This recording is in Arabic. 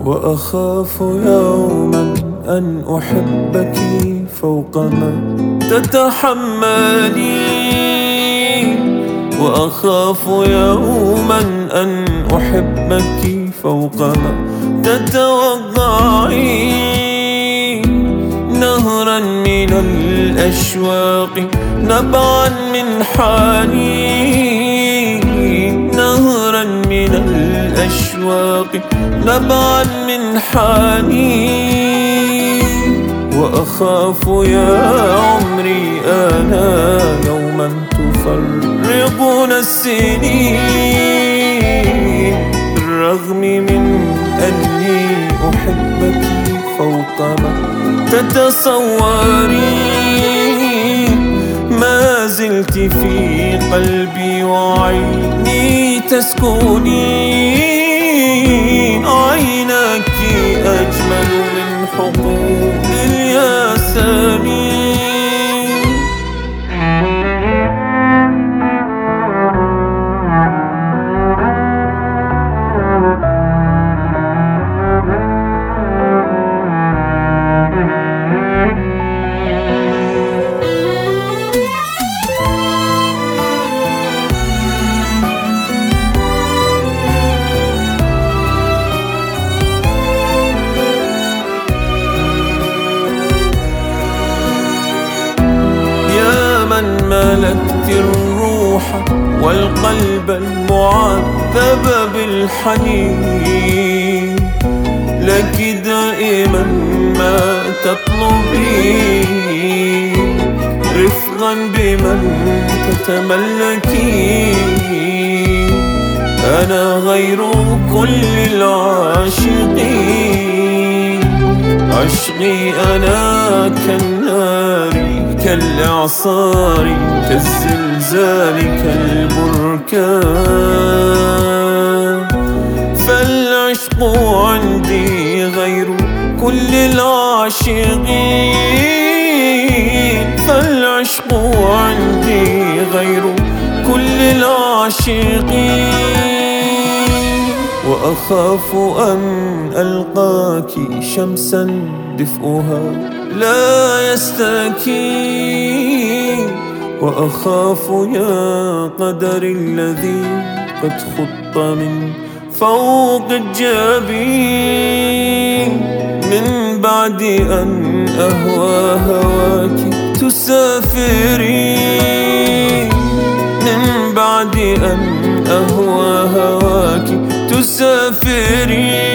وأخاف يوما أن أحبك فوق ما تتحملين، وأخاف يوما أن أحبك فوق ما تتوقعين. نهرا من الأشواق نبعا من حنين، نهرا من الأشواق نبعا من حنين. وأخاف يا عمري أنا يوما تفرقنا السنين، بالرغم من أني أحبك فوق ما تتصورين. ما زلت في قلبي وعيني تسكنين، عينك أجمل من حقول الياسمين. ملكت الروح والقلب المعذب بالحنين، لك دائما ما تطلبين، رفقا بمن تتملكين. أنا غير كل العاشقين، عشقي أنا كالنار كالإعصار كالزلزال كالبركان. فالعشق عندي غير كل العاشقين، فالعشق عندي غير كل العاشقين. وأخاف أن ألقاك شمسا دفئها لا يستكين، وأخاف يا قدر الذي قد خط من فوق الجبين، من بعد أن أهوى هواك تسافرين، من بعد أن أهوى هواك تسافرين.